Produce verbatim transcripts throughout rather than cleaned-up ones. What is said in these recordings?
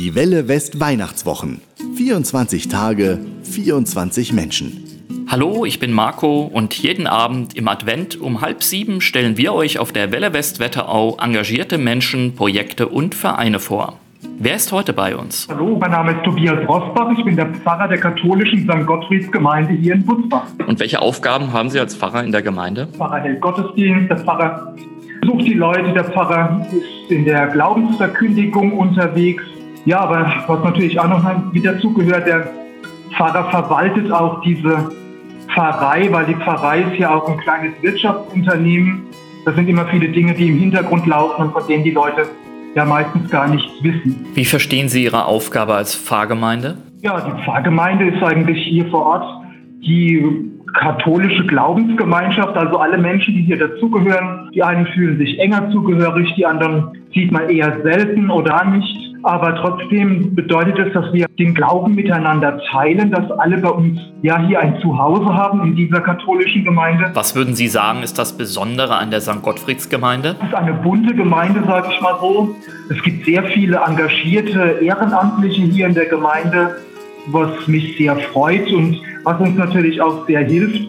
Die Welle West Weihnachtswochen. vierundzwanzig Tage, vierundzwanzig Menschen. Hallo, ich bin Marco und jeden Abend im Advent um halb sieben stellen wir euch auf der Welle West Wetterau engagierte Menschen, Projekte und Vereine vor. Wer ist heute bei uns? Hallo, mein Name ist Tobias Rosbach. Ich bin der Pfarrer der katholischen Sankt Gottfrieds Gemeinde hier in Butzbach. Und welche Aufgaben haben Sie als Pfarrer in der Gemeinde? Der Pfarrer hält Gottesdienst, der Pfarrer besucht die Leute, der Pfarrer ist in der Glaubensverkündigung unterwegs. Ja, aber was natürlich auch noch mit dazugehört, der Pfarrer verwaltet auch diese Pfarrei, weil die Pfarrei ist ja auch ein kleines Wirtschaftsunternehmen. Das sind immer viele Dinge, die im Hintergrund laufen und von denen die Leute ja meistens gar nichts wissen. Wie verstehen Sie Ihre Aufgabe als Pfarrgemeinde? Ja, die Pfarrgemeinde ist eigentlich hier vor Ort die katholische Glaubensgemeinschaft, also alle Menschen, die hier dazugehören. Die einen fühlen sich enger zugehörig, die anderen sieht man eher selten oder nicht. Aber trotzdem bedeutet es, dass wir den Glauben miteinander teilen, dass alle bei uns ja hier ein Zuhause haben in dieser katholischen Gemeinde. Was würden Sie sagen, ist das Besondere an der Sankt Gottfrieds Gemeinde? Es ist eine bunte Gemeinde, sage ich mal so. Es gibt sehr viele engagierte Ehrenamtliche hier in der Gemeinde, was mich sehr freut und was uns natürlich auch sehr hilft,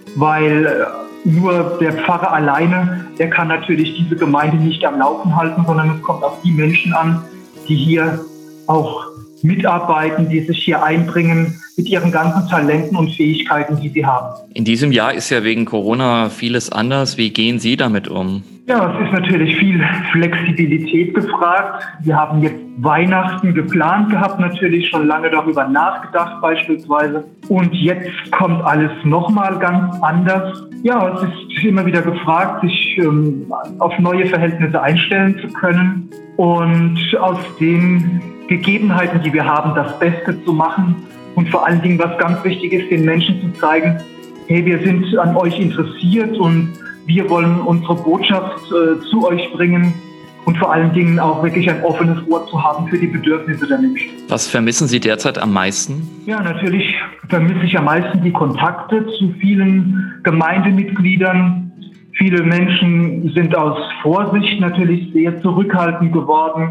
weil nur der Pfarrer alleine, der kann natürlich diese Gemeinde nicht am Laufen halten, sondern es kommt auf die Menschen an, die hier auch mitarbeiten, die sich hier einbringen mit ihren ganzen Talenten und Fähigkeiten, die sie haben. In diesem Jahr ist ja wegen Corona vieles anders. Wie gehen Sie damit um? Ja, es ist natürlich viel Flexibilität gefragt. Wir haben jetzt Weihnachten geplant gehabt, natürlich schon lange darüber nachgedacht beispielsweise. Und jetzt kommt alles nochmal ganz anders. Ja, es ist immer wieder gefragt, sich ähm, auf neue Verhältnisse einstellen zu können und aus den Gegebenheiten, die wir haben, das Beste zu machen und vor allen Dingen, was ganz wichtig ist, den Menschen zu zeigen, hey, wir sind an euch interessiert und wir wollen unsere Botschaft äh, zu euch bringen und vor allen Dingen auch wirklich ein offenes Ohr zu haben für die Bedürfnisse der Menschen. Was vermissen Sie derzeit am meisten? Ja, natürlich vermisse ich am meisten die Kontakte zu vielen Gemeindemitgliedern. Viele Menschen sind aus Vorsicht natürlich sehr zurückhaltend geworden.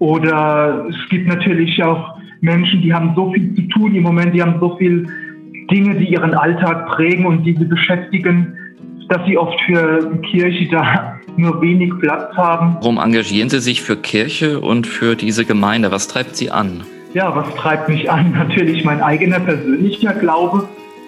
Oder es gibt natürlich auch Menschen, die haben so viel zu tun im Moment, die haben so viele Dinge, die ihren Alltag prägen und die sie beschäftigen, dass sie oft für Kirche da nur wenig Platz haben. Warum engagieren Sie sich für Kirche und für diese Gemeinde? Was treibt Sie an? Ja, was treibt mich an? Natürlich mein eigener persönlicher Glaube,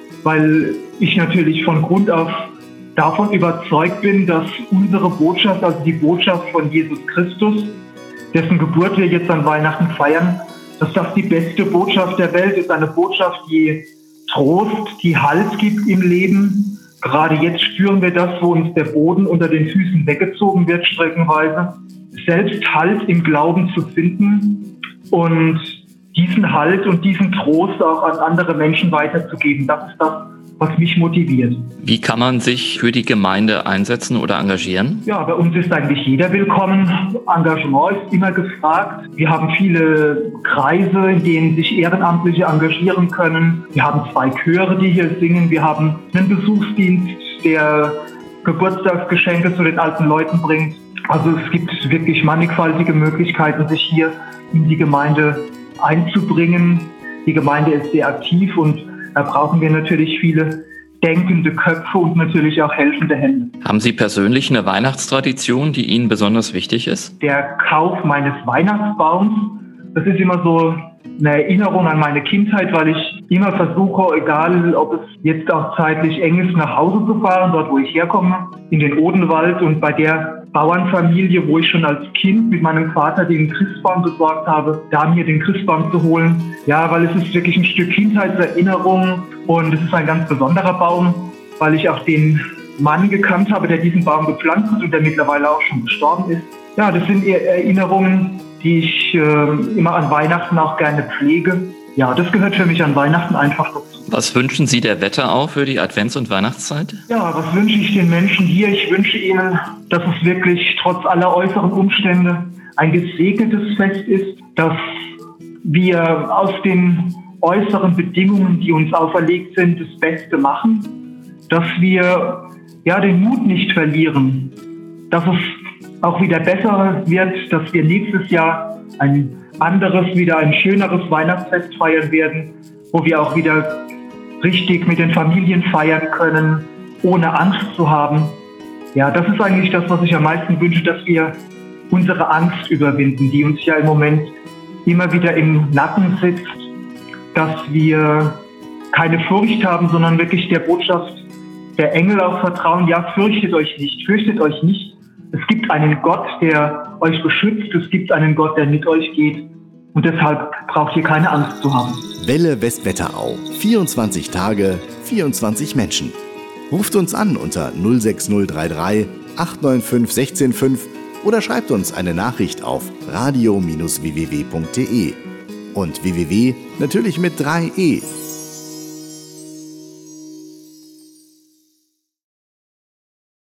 weil ich natürlich von Grund auf davon überzeugt bin, dass unsere Botschaft, also die Botschaft von Jesus Christus, dessen Geburt wir jetzt an Weihnachten feiern, dass das die beste Botschaft der Welt ist. Eine Botschaft, die Trost, die Halt gibt im Leben. Gerade jetzt spüren wir das, wo uns der Boden unter den Füßen weggezogen wird, streckenweise. Selbst Halt im Glauben zu finden und diesen Halt und diesen Trost auch an andere Menschen weiterzugeben. Das ist das, was mich motiviert. Wie kann man sich für die Gemeinde einsetzen oder engagieren? Ja, bei uns ist eigentlich jeder willkommen. Engagement ist immer gefragt. Wir haben viele Kreise, in denen sich Ehrenamtliche engagieren können. Wir haben zwei Chöre, die hier singen. Wir haben einen Besuchsdienst, der Geburtstagsgeschenke zu den alten Leuten bringt. Also es gibt wirklich mannigfaltige Möglichkeiten, sich hier in die Gemeinde einzubringen. Die Gemeinde ist sehr aktiv und da brauchen wir natürlich viele denkende Köpfe und natürlich auch helfende Hände. Haben Sie persönlich eine Weihnachtstradition, die Ihnen besonders wichtig ist? Der Kauf meines Weihnachtsbaums, das ist immer so eine Erinnerung an meine Kindheit, weil ich immer versuche, egal ob es jetzt auch zeitlich eng ist, nach Hause zu fahren, dort wo ich herkomme, in den Odenwald und bei der Bauernfamilie, wo ich schon als Kind mit meinem Vater den Christbaum besorgt habe, da mir den Christbaum zu holen. Ja, weil es ist wirklich ein Stück Kindheitserinnerung und es ist ein ganz besonderer Baum, weil ich auch den Mann gekannt habe, der diesen Baum gepflanzt hat und der mittlerweile auch schon gestorben ist. Ja, das sind Erinnerungen, die ich äh, immer an Weihnachten auch gerne pflege. Ja, das gehört für mich an Weihnachten einfach dazu. Was wünschen Sie der Wetterau für die Advents- und Weihnachtszeit? Ja, was wünsche ich den Menschen hier? Ich wünsche ihnen, dass es wirklich trotz aller äußeren Umstände ein gesegnetes Fest ist, dass wir aus den äußeren Bedingungen, die uns auferlegt sind, das Beste machen, dass wir ja den Mut nicht verlieren, dass es auch wieder besser wird, dass wir nächstes Jahr ein anderes, wieder ein schöneres Weihnachtsfest feiern werden, wo wir auch wieder richtig mit den Familien feiern können, ohne Angst zu haben. Ja, das ist eigentlich das, was ich am meisten wünsche, dass wir unsere Angst überwinden, die uns ja im Moment immer wieder im Nacken sitzt, dass wir keine Furcht haben, sondern wirklich der Botschaft der Engel auch vertrauen. Ja, fürchtet euch nicht, fürchtet euch nicht. Es gibt einen Gott, der euch beschützt, es gibt einen Gott, der mit euch geht und deshalb braucht ihr keine Angst zu haben. Welle Westwetterau. vierundzwanzig Tage, vierundzwanzig Menschen. Ruft uns an unter null sechs null drei drei acht neun fünf eins sechs fünf oder schreibt uns eine Nachricht auf radio Bindestrich w w w punkt d e und w w w natürlich mit drei e.